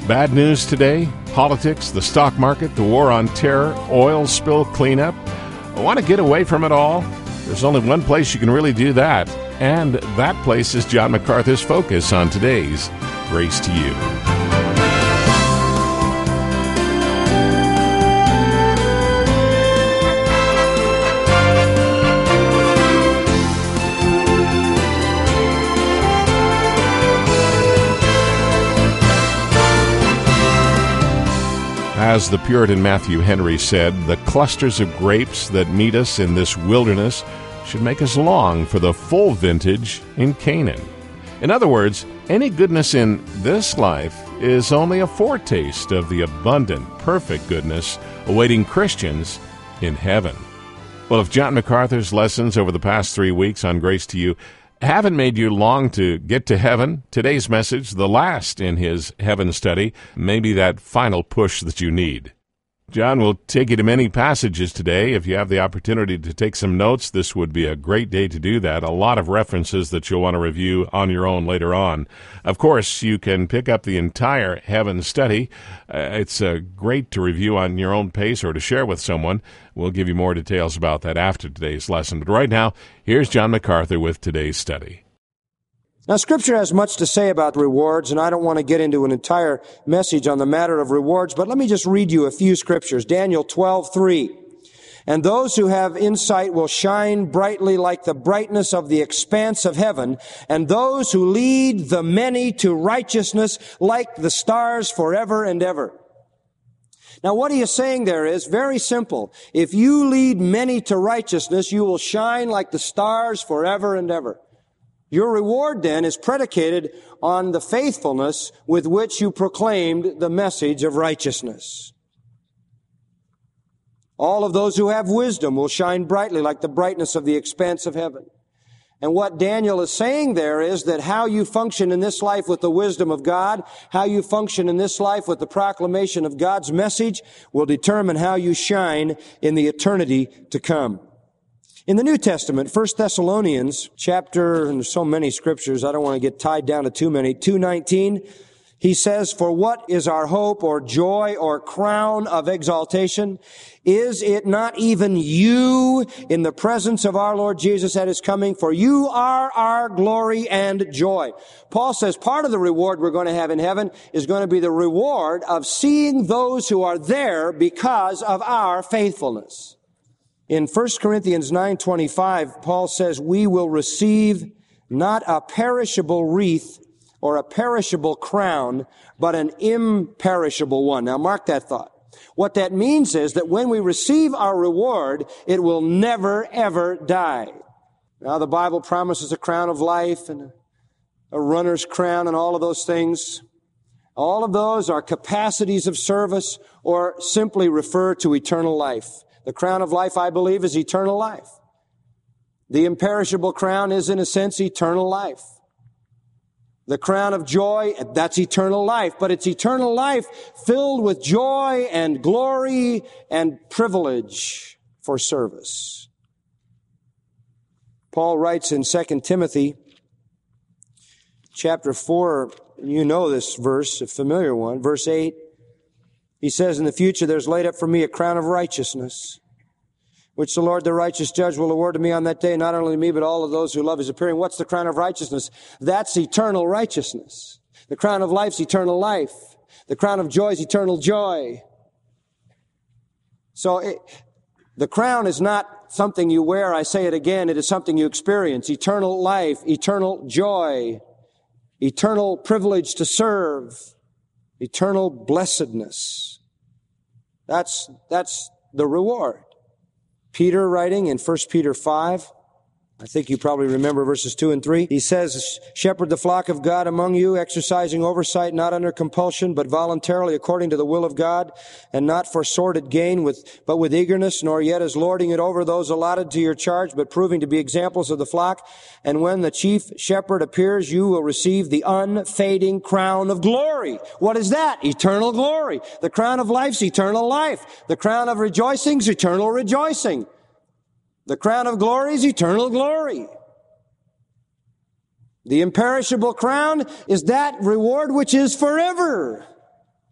Bad news today? Politics, the stock market, the war on terror, oil spill cleanup? I want to get away from it all? There's only one place you can really do that, and that place is John MacArthur's focus on today's Grace to You. As the Puritan Matthew Henry said, the clusters of grapes that meet us in this wilderness should make us long for the full vintage in Canaan. In other words, any goodness in this life is only a foretaste of the abundant, perfect goodness awaiting Christians in heaven. Well, if John MacArthur's lessons over the past 3 weeks on Grace to You haven't made you long to get to heaven, today's message, the last in his heaven study, may be that final push that you need. John will take you to many passages today. If you have the opportunity to take some notes, this would be a great day to do that. A lot of references that you'll want to review on your own later on. Of course, you can pick up the entire heaven study. It's great to review on your own pace or to share with someone. We'll give you more details about that after today's lesson. But right now, here's John MacArthur with today's study. Now, Scripture has much to say about rewards, and I don't want to get into an entire message on the matter of rewards, but let me just read you a few scriptures. Daniel 12:3. And those who have insight will shine brightly like the brightness of the expanse of heaven, and those who lead the many to righteousness like the stars forever and ever. Now, what he is saying there is very simple. If you lead many to righteousness, you will shine like the stars forever and ever. Your reward, then, is predicated on the faithfulness with which you proclaimed the message of righteousness. All of those who have wisdom will shine brightly like the brightness of the expanse of heaven. And what Daniel is saying there is that how you function in this life with the wisdom of God, how you function in this life with the proclamation of God's message, will determine how you shine in the eternity to come. In the New Testament, 1 Thessalonians chapter, and there's so many scriptures, I don't want to get tied down to too many, 2:19, he says, "For what is our hope or joy or crown of exaltation? Is it not even you in the presence of our Lord Jesus at his coming? For you are our glory and joy." Paul says part of the reward we're going to have in heaven is going to be the reward of seeing those who are there because of our faithfulness. In 1 Corinthians 9:25, Paul says, "We will receive not a perishable wreath or a perishable crown, but an imperishable one." Now mark that thought. What that means is that when we receive our reward, it will never, ever die. Now the Bible promises a crown of life and a runner's crown and all of those things. All of those are capacities of service or simply refer to eternal life. The crown of life, I believe, is eternal life. The imperishable crown is, in a sense, eternal life. The crown of joy, that's eternal life, but it's eternal life filled with joy and glory and privilege for service. Paul writes in 2 Timothy chapter 4, you know this verse, a familiar one, verse 8, he says, "In the future there's laid up for me a crown of righteousness, which the Lord, the righteous judge, will award to me on that day, not only me, but all of those who love his appearing." What's the crown of righteousness? That's eternal righteousness. The crown of life's eternal life. The crown of joy is eternal joy. So the crown is not something you wear, I say it again, it is something you experience. Eternal life, eternal joy, eternal privilege to serve, eternal blessedness. That's the reward. Peter writing in 1 Peter 5, I think you probably remember verses 2 and 3. He says, "Shepherd the flock of God among you, exercising oversight, not under compulsion, but voluntarily according to the will of God, and not for sordid gain, but with eagerness, nor yet as lording it over those allotted to your charge, but proving to be examples of the flock. And when the chief shepherd appears, you will receive the unfading crown of glory." What is that? Eternal glory. The crown of life's eternal life. The crown of rejoicing's eternal rejoicing. The crown of glory is eternal glory. The imperishable crown is that reward which is forever.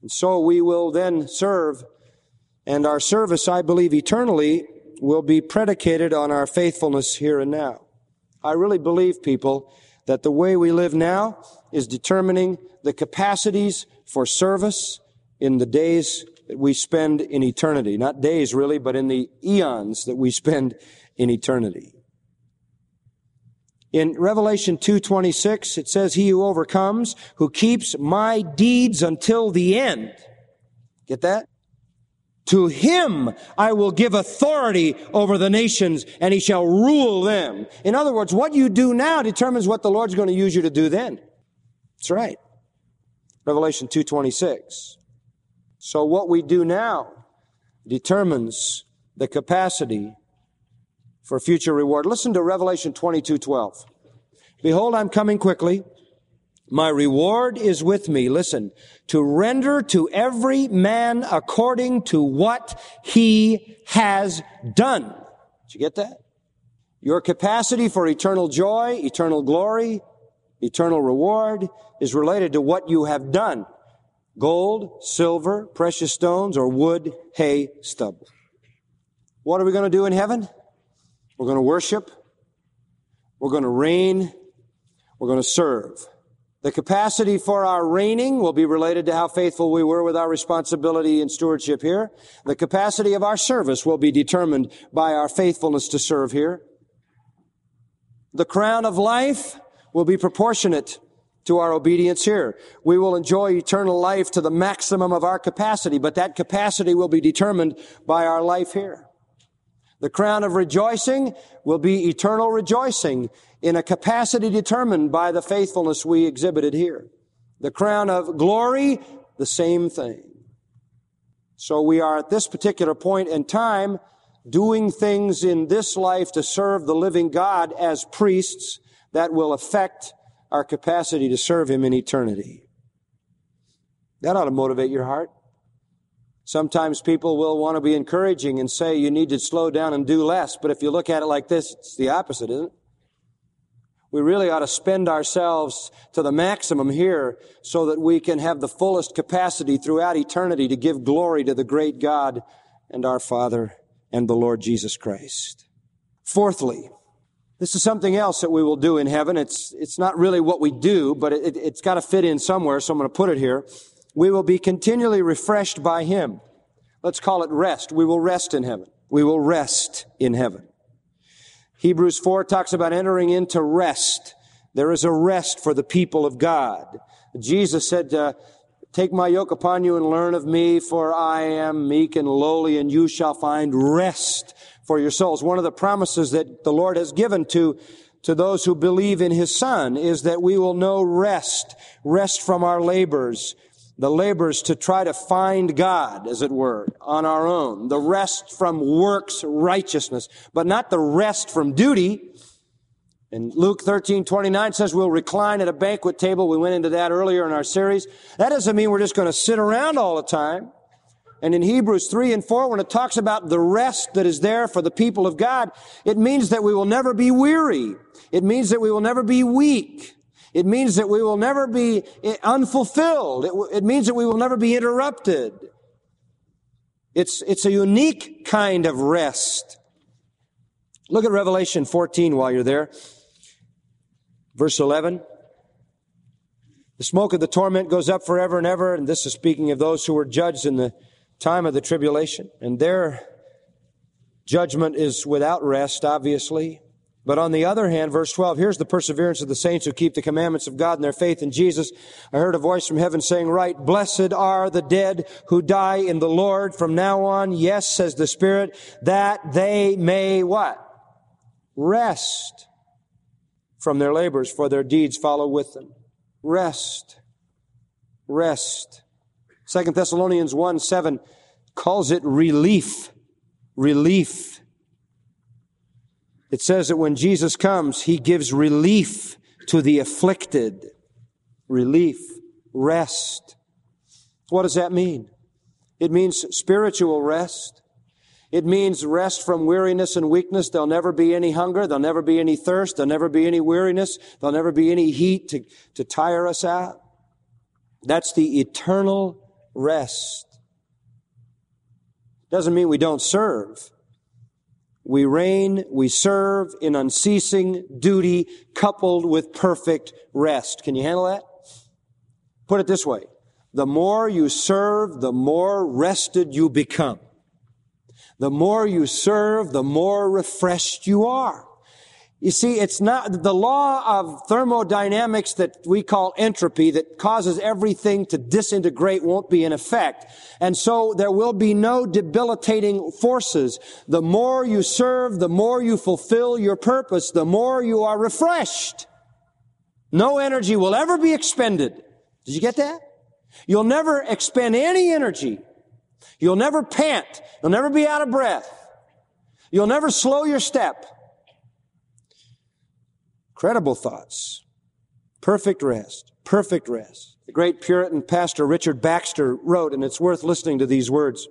And so we will then serve, and our service, I believe, eternally will be predicated on our faithfulness here and now. I really believe, people, that the way we live now is determining the capacities for service in the days that we spend in eternity. Not days, really, but in the eons that we spend in eternity. In Revelation 2:26, it says, "He who overcomes, who keeps my deeds until the end." Get that? "To him I will give authority over the nations, and he shall rule them." In other words, what you do now determines what the Lord's going to use you to do then. That's right. Revelation 2:26. So what we do now determines the capacity for future reward. Listen to Revelation 22:12. "Behold, I'm coming quickly. My reward is with me," listen, "to render to every man according to what he has done." Did you get that? Your capacity for eternal joy, eternal glory, eternal reward is related to what you have done. Gold, silver, precious stones, or wood, hay, stubble. What are we going to do in heaven? We're going to worship. We're going to reign. We're going to serve. The capacity for our reigning will be related to how faithful we were with our responsibility and stewardship here. The capacity of our service will be determined by our faithfulness to serve here. The crown of life will be proportionate to our obedience here. We will enjoy eternal life to the maximum of our capacity, but that capacity will be determined by our life here. The crown of rejoicing will be eternal rejoicing in a capacity determined by the faithfulness we exhibited here. The crown of glory, the same thing. So we are at this particular point in time doing things in this life to serve the living God as priests that will affect our capacity to serve Him in eternity. That ought to motivate your heart. Sometimes people will want to be encouraging and say you need to slow down and do less, but if you look at it like this, it's the opposite, isn't it? We really ought to spend ourselves to the maximum here so that we can have the fullest capacity throughout eternity to give glory to the great God and our Father and the Lord Jesus Christ. Fourthly, this is something else that we will do in heaven. It's not really what we do, but it's got to fit in somewhere, so I'm going to put it here. We will be continually refreshed by Him. Let's call it rest. We will rest in heaven. We will rest in heaven. Hebrews 4 talks about entering into rest. There is a rest for the people of God. Jesus said, "Take my yoke upon you and learn of me, for I am meek and lowly, and you shall find rest for your souls." One of the promises that the Lord has given to those who believe in His Son is that we will know rest from our labors. The labors to try to find God, as it were, on our own. The rest from works righteousness, but not the rest from duty. And Luke 13:29 says we'll recline at a banquet table. We went into that earlier in our series. That doesn't mean we're just going to sit around all the time. And in Hebrews 3 and 4, when it talks about the rest that is there for the people of God, it means that we will never be weary. It means that we will never be weak. It means that we will never be unfulfilled. It means that we will never be interrupted. It's a unique kind of rest. Look at Revelation 14 while you're there. Verse 11. The smoke of the torment goes up forever and ever, and this is speaking of those who were judged in the time of the tribulation. And their judgment is without rest, obviously. But on the other hand, verse 12, here's the perseverance of the saints who keep the commandments of God and their faith in Jesus. I heard a voice from heaven saying, "Right, blessed are the dead who die in the Lord from now on. Yes, says the Spirit, that they may" what? Rest from their labors, for their deeds follow with them. Rest. Rest. 2 Thessalonians 1:7 calls it relief. Relief. It says that when Jesus comes, He gives relief to the afflicted. Relief. Rest. What does that mean? It means spiritual rest. It means rest from weariness and weakness. There'll never be any hunger. There'll never be any thirst. There'll never be any weariness. There'll never be any heat to tire us out. That's the eternal rest. Doesn't mean we don't serve. We reign, we serve in unceasing duty coupled with perfect rest. Can you handle that? Put it this way. The more you serve, the more rested you become. The more you serve, the more refreshed you are. You see, it's not the law of thermodynamics that we call entropy that causes everything to disintegrate won't be in effect. And so there will be no debilitating forces. The more you serve, the more you fulfill your purpose, the more you are refreshed. No energy will ever be expended. Did you get that? You'll never expend any energy. You'll never pant. You'll never be out of breath. You'll never slow your step. Incredible thoughts. Perfect rest. Perfect rest. The great Puritan pastor Richard Baxter wrote, and it's worth listening to these words.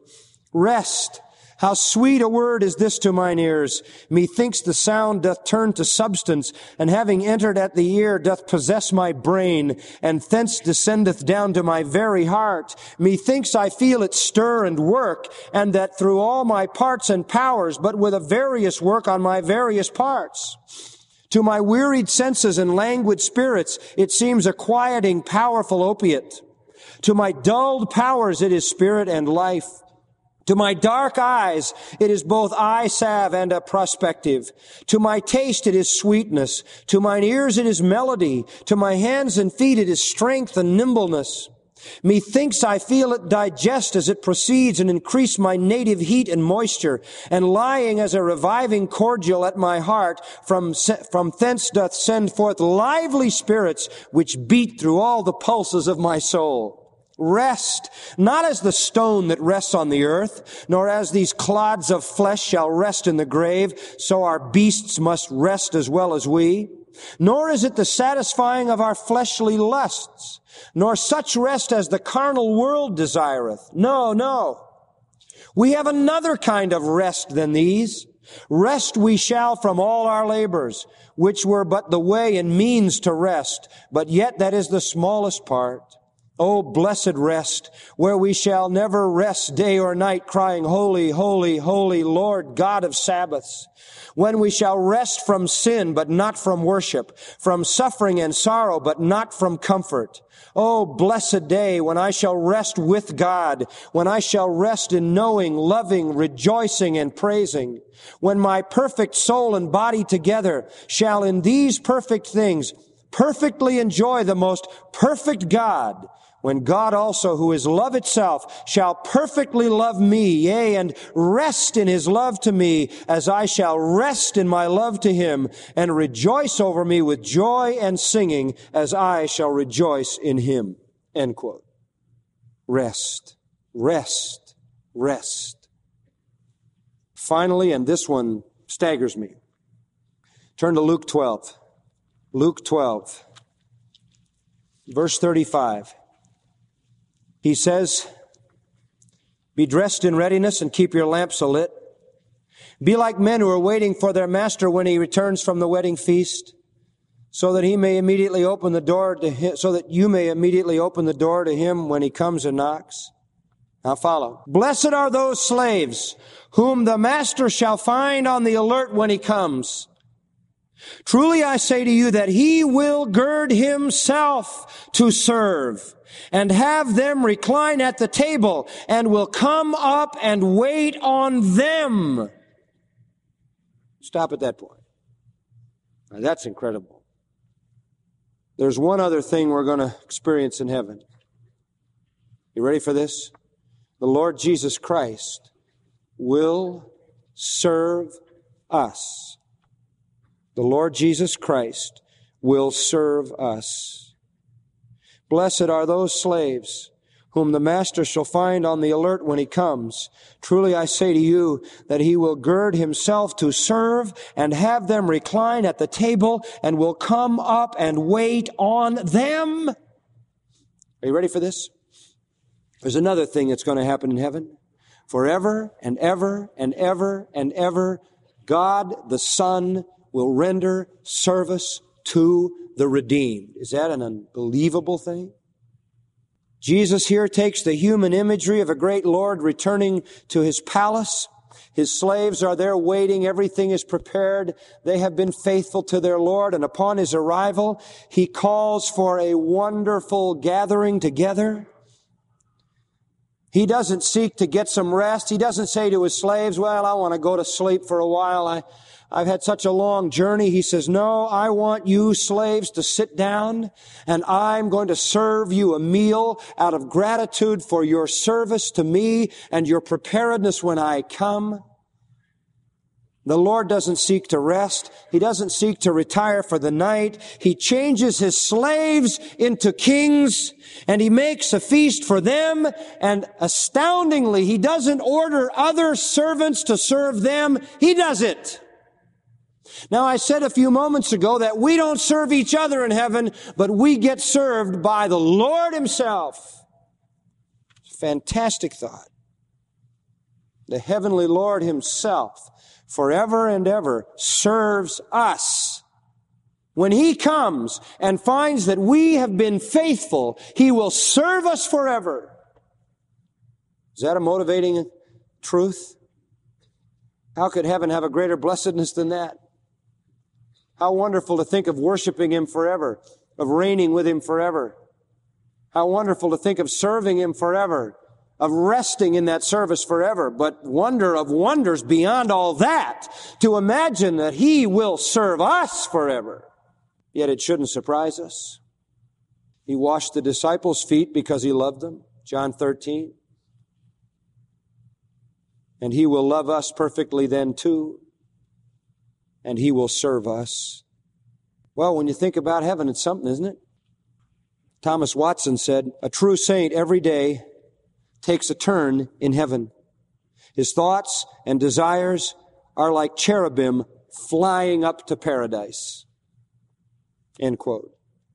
Rest. How sweet a word is this to mine ears. Methinks the sound doth turn to substance, and having entered at the ear doth possess my brain, and thence descendeth down to my very heart. Methinks I feel it stir and work, and that through all my parts and powers, but with a various work on my various parts. To my wearied senses and languid spirits, it seems a quieting, powerful opiate. To my dulled powers, it is spirit and life. To my dark eyes, it is both eye salve and a prospective. To my taste, it is sweetness. To mine ears, it is melody. To my hands and feet, it is strength and nimbleness. Methinks I feel it digest as it proceeds and increase my native heat and moisture, and lying as a reviving cordial at my heart, from thence doth send forth lively spirits which beat through all the pulses of my soul. Rest, not as the stone that rests on the earth, nor as these clods of flesh shall rest in the grave, so our beasts must rest as well as we. Nor is it the satisfying of our fleshly lusts, nor such rest as the carnal world desireth. No, no. We have another kind of rest than these. Rest we shall from all our labors, which were but the way and means to rest, but yet that is the smallest part. O blessed rest, where we shall never rest day or night, crying, Holy, holy, holy, Lord God of Sabbaths. When we shall rest from sin, but not from worship, from suffering and sorrow, but not from comfort. Oh, blessed day when I shall rest with God, when I shall rest in knowing, loving, rejoicing, and praising. When my perfect soul and body together shall in these perfect things perfectly enjoy the most perfect God, when God also, who is love itself, shall perfectly love me, yea, and rest in his love to me, as I shall rest in my love to him, and rejoice over me with joy and singing, as I shall rejoice in him. End quote. Rest, rest, rest. Finally, and this one staggers me. Turn to Luke 12. Luke 12, verse 35. He says, be dressed in readiness and keep your lamps alit. Be like men who are waiting for their master when he returns from the wedding feast, so that he may immediately open the door to him, so that you may immediately open the door to him when he comes and knocks. Now follow. Blessed are those slaves whom the master shall find on the alert when he comes. Truly I say to you that he will gird himself to serve, and have them recline at the table, and will come up and wait on them. Stop at that point. Now that's incredible. There's one other thing we're going to experience in heaven. You ready for this? The Lord Jesus Christ will serve us. The Lord Jesus Christ will serve us. Blessed are those slaves whom the master shall find on the alert when he comes. Truly I say to you that he will gird himself to serve, and have them recline at the table, and will come up and wait on them. Are you ready for this? There's another thing that's going to happen in heaven. Forever and ever and ever and ever, God the Son will render service to the redeemed. Is that an unbelievable thing? Jesus here takes the human imagery of a great Lord returning to his palace. His slaves are there waiting. Everything is prepared. They have been faithful to their Lord. And upon his arrival, he calls for a wonderful gathering together. He doesn't seek to get some rest. He doesn't say to his slaves, well, I want to go to sleep for a while. I've had such a long journey. He says, no, I want you slaves to sit down, and I'm going to serve you a meal out of gratitude for your service to me and your preparedness when I come. The Lord doesn't seek to rest. He doesn't seek to retire for the night. He changes his slaves into kings, and he makes a feast for them. And astoundingly, he doesn't order other servants to serve them. He does it. Now, I said a few moments ago that we don't serve each other in heaven, but we get served by the Lord himself. Fantastic thought. The heavenly Lord himself forever and ever serves us. When he comes and finds that we have been faithful, he will serve us forever. Is that a motivating truth? How could heaven have a greater blessedness than that? How wonderful to think of worshiping him forever, of reigning with him forever. How wonderful to think of serving him forever, of resting in that service forever. But wonder of wonders beyond all that, to imagine that he will serve us forever. Yet it shouldn't surprise us. He washed the disciples' feet because he loved them, John 13. And he will love us perfectly then too. And he will serve us. Well, when you think about heaven, it's something, isn't it? Thomas Watson said, a true saint every day takes a turn in heaven. His thoughts and desires are like cherubim flying up to paradise. End quote.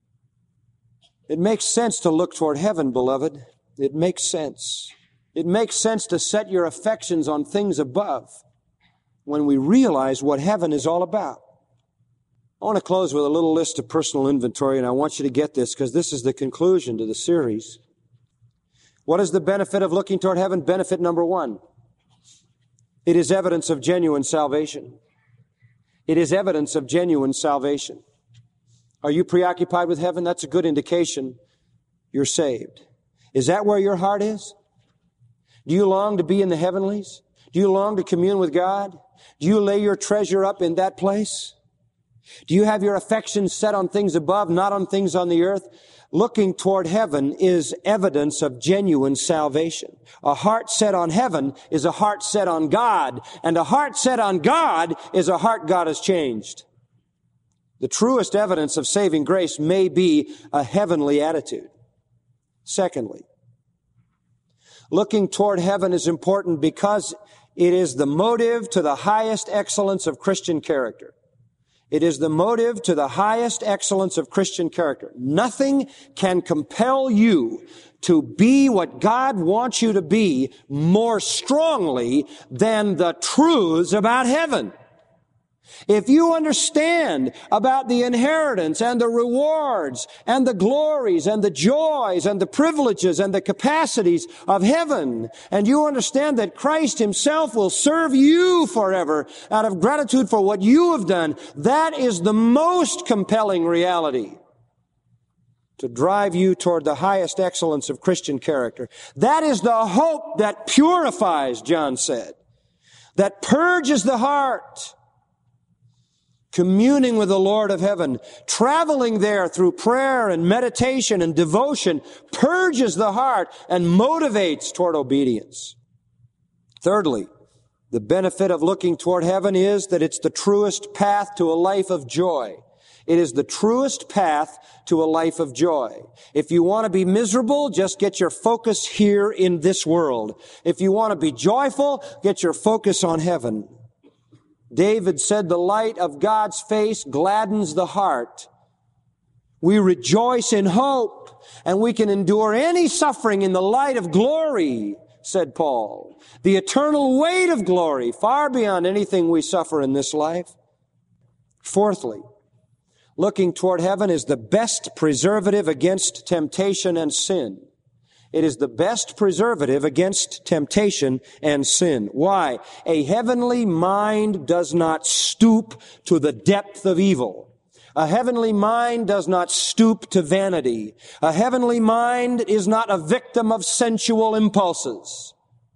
It makes sense to look toward heaven, beloved. It makes sense. It makes sense to set your affections on things above when we realize what heaven is all about. I want to close with a little list of personal inventory, and I want you to get this because this is the conclusion to the series. What is the benefit of looking toward heaven? Benefit number one. It is evidence of genuine salvation. It is evidence of genuine salvation. Are you preoccupied with heaven? That's a good indication you're saved. Is that where your heart is? Do you long to be in the heavenlies? Do you long to commune with God? Do you lay your treasure up in that place? Do you have your affections set on things above, not on things on the earth? Looking toward heaven is evidence of genuine salvation. A heart set on heaven is a heart set on God, and a heart set on God is a heart God has changed. The truest evidence of saving grace may be a heavenly attitude. Secondly, looking toward heaven is important because it is the motive to the highest excellence of Christian character. It is the motive to the highest excellence of Christian character. Nothing can compel you to be what God wants you to be more strongly than the truths about heaven. If you understand about the inheritance and the rewards and the glories and the joys and the privileges and the capacities of heaven, and you understand that Christ himself will serve you forever out of gratitude for what you have done, that is the most compelling reality to drive you toward the highest excellence of Christian character. That is the hope that purifies, John said, that purges the heart. Communing with the Lord of heaven, traveling there through prayer and meditation and devotion, purges the heart and motivates toward obedience. Thirdly, the benefit of looking toward heaven is that it's the truest path to a life of joy. It is the truest path to a life of joy. If you want to be miserable, just get your focus here in this world. If you want to be joyful, get your focus on heaven. David said, the light of God's face gladdens the heart. We rejoice in hope, and we can endure any suffering in the light of glory, said Paul. The eternal weight of glory, far beyond anything we suffer in this life. Fourthly, looking toward heaven is the best preservative against temptation and sin. It is the best preservative against temptation and sin. Why? A heavenly mind does not stoop to the depth of evil. A heavenly mind does not stoop to vanity. A heavenly mind is not a victim of sensual impulses.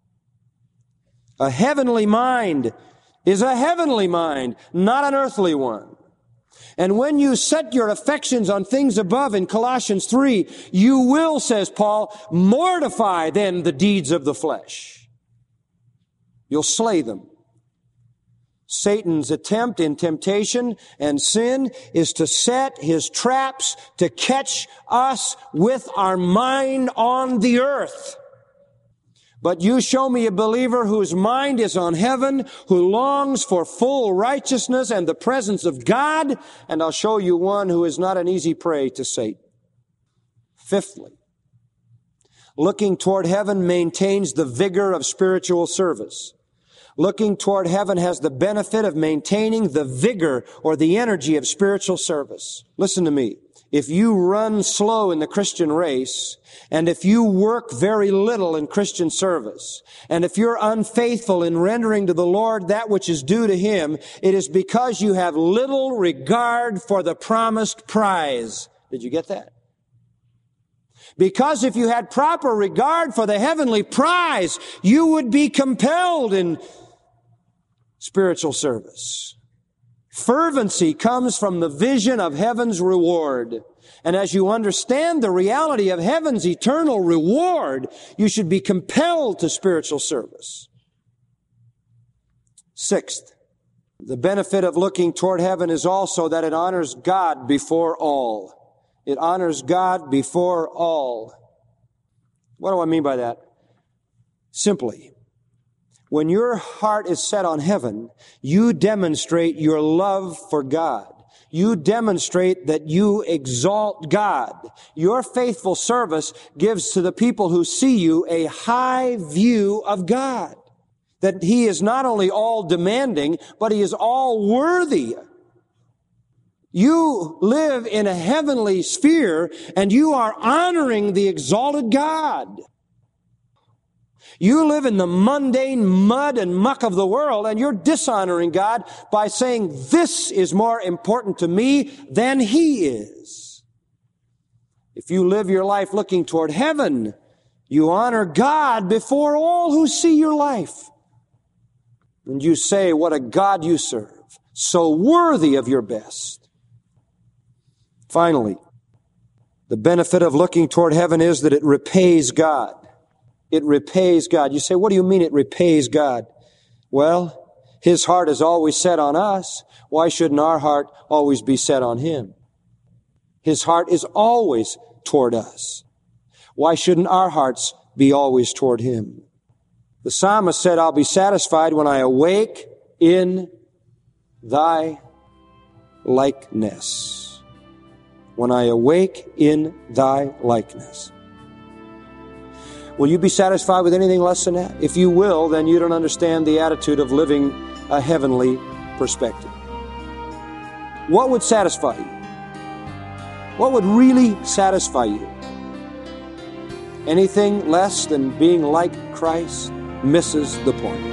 A heavenly mind is a heavenly mind, not an earthly one. And when you set your affections on things above in Colossians 3, you will, says Paul, mortify then the deeds of the flesh. You'll slay them. Satan's attempt in temptation and sin is to set his traps to catch us with our mind on the earth. But you show me a believer whose mind is on heaven, who longs for full righteousness and the presence of God, and I'll show you one who is not an easy prey to Satan. Fifthly, looking toward heaven maintains the vigor of spiritual service. Looking toward heaven has the benefit of maintaining the vigor or the energy of spiritual service. Listen to me. If you run slow in the Christian race, and if you work very little in Christian service, and if you're unfaithful in rendering to the Lord that which is due to Him, it is because you have little regard for the promised prize. Did you get that? Because if you had proper regard for the heavenly prize, you would be compelled in spiritual service. Fervency comes from the vision of heaven's reward. And as you understand the reality of heaven's eternal reward, you should be compelled to spiritual service. Sixth, the benefit of looking toward heaven is also that it honors God before all. It honors God before all. What do I mean by that? Simply, when your heart is set on heaven, you demonstrate your love for God. You demonstrate that you exalt God. Your faithful service gives to the people who see you a high view of God. That He is not only all demanding, but He is all worthy. You live in a heavenly sphere and you are honoring the exalted God. You live in the mundane mud and muck of the world and you're dishonoring God by saying, this is more important to me than He is. If you live your life looking toward heaven, you honor God before all who see your life. And you say, what a God you serve, so worthy of your best. Finally, the benefit of looking toward heaven is that it repays God. It repays God. You say, what do you mean it repays God? Well, His heart is always set on us. Why shouldn't our heart always be set on Him? His heart is always toward us. Why shouldn't our hearts be always toward Him? The psalmist said, I'll be satisfied when I awake in Thy likeness. When I awake in Thy likeness. Will you be satisfied with anything less than that? If you will, then you don't understand the attitude of living a heavenly perspective. What would satisfy you? What would really satisfy you? Anything less than being like Christ misses the point.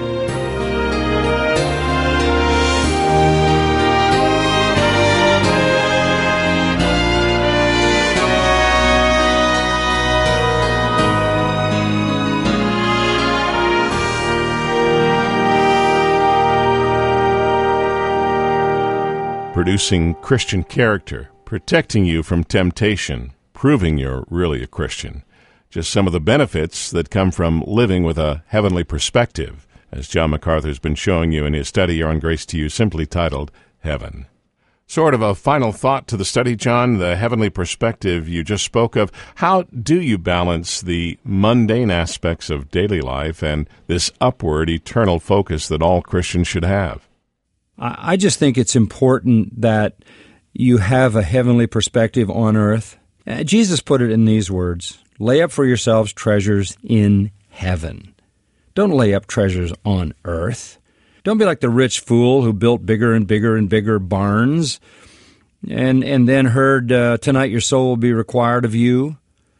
Producing Christian character, protecting you from temptation, proving you're really a Christian. Just some of the benefits that come from living with a heavenly perspective, as John MacArthur's been showing you in his study here on Grace to You, simply titled Heaven. Sort of a final thought to the study, John, the heavenly perspective you just spoke of. How do you balance the mundane aspects of daily life and this upward, eternal focus that all Christians should have? I just think it's important that you have a heavenly perspective on earth. Jesus put it in these words, lay up for yourselves treasures in heaven. Don't lay up treasures on earth. Don't be like the rich fool who built bigger and bigger and bigger barns and then heard, tonight your soul will be required of you.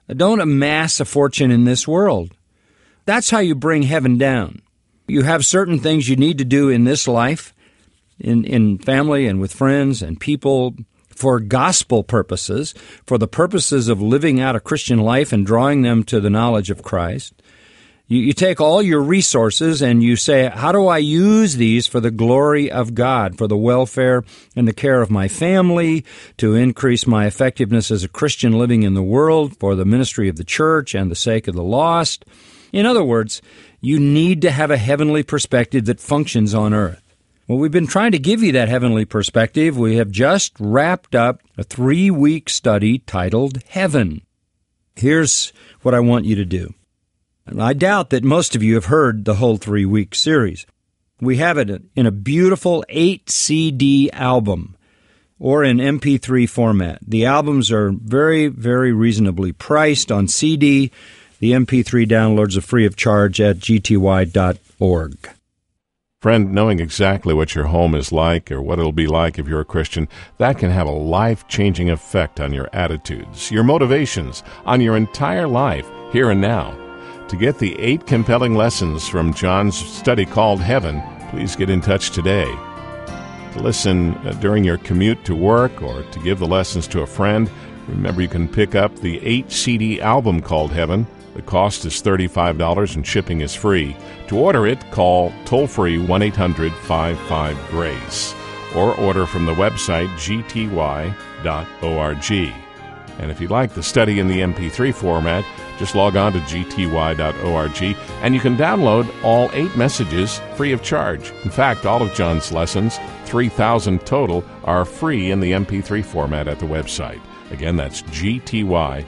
Don't amass a fortune in this world. That's how you bring heaven down. You have certain things you need to do in this life, in family and with friends and people, for gospel purposes, for the purposes of living out a Christian life and drawing them to the knowledge of Christ. You take all your resources and you say, how do I use these for the glory of God, for the welfare and the care of my family, to increase my effectiveness as a Christian living in the world, for the ministry of the church and the sake of the lost? In other words, you need to have a heavenly perspective that functions on earth. Well, we've been trying to give you that heavenly perspective. We have just wrapped up a 3-week study titled Heaven. Here's what I want you to do. I doubt that most of you have heard the whole 3-week series. We have it in a beautiful 8-CD album or in MP3 format. The albums are very, very reasonably priced on CD. The MP3 downloads are free of charge at gty.org. Friend, knowing exactly what your home is like or what it'll be like if you're a Christian, that can have a life-changing effect on your attitudes, your motivations, on your entire life, here and now. To get the 8 compelling lessons from John's study called Heaven, please get in touch today. To listen during your commute to work or to give the lessons to a friend, remember you can pick up the 8-CD album called Heaven. The cost is $35 and shipping is free. To order it, call toll-free 1-800-55-GRACE or order from the website gty.org. And if you'd like the study in the MP3 format, just log on to gty.org, and you can download all 8 messages free of charge. In fact, all of John's lessons, 3,000 total, are free in the MP3 format at the website. Again, that's gty.org.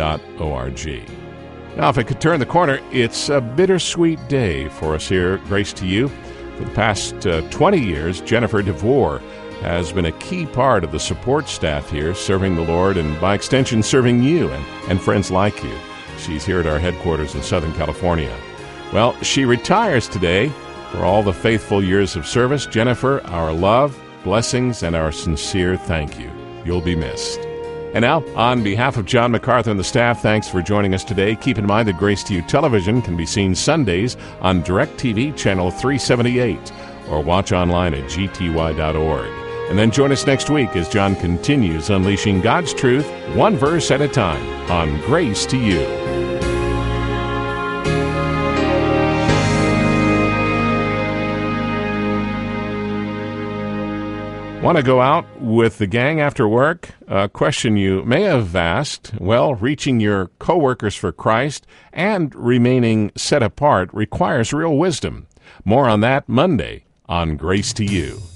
Now, if I could turn the corner, it's a bittersweet day for us here at Grace to You. For the past 20 years, Jennifer DeVore has been a key part of the support staff here, serving the Lord and, by extension, serving you and friends like you. She's here at our headquarters in Southern California. Well, she retires today. For all the faithful years of service, Jennifer, our love, blessings, and our sincere thank you. You'll be missed. And now, on behalf of John MacArthur and the staff, thanks for joining us today. Keep in mind that Grace to You television can be seen Sundays on DirecTV Channel 378 or watch online at gty.org. And then join us next week as John continues unleashing God's truth, one verse at a time, on Grace to You. Want to go out with the gang after work? A question you may have asked. Well, reaching your coworkers for Christ and remaining set apart requires real wisdom. More on that Monday on Grace to You.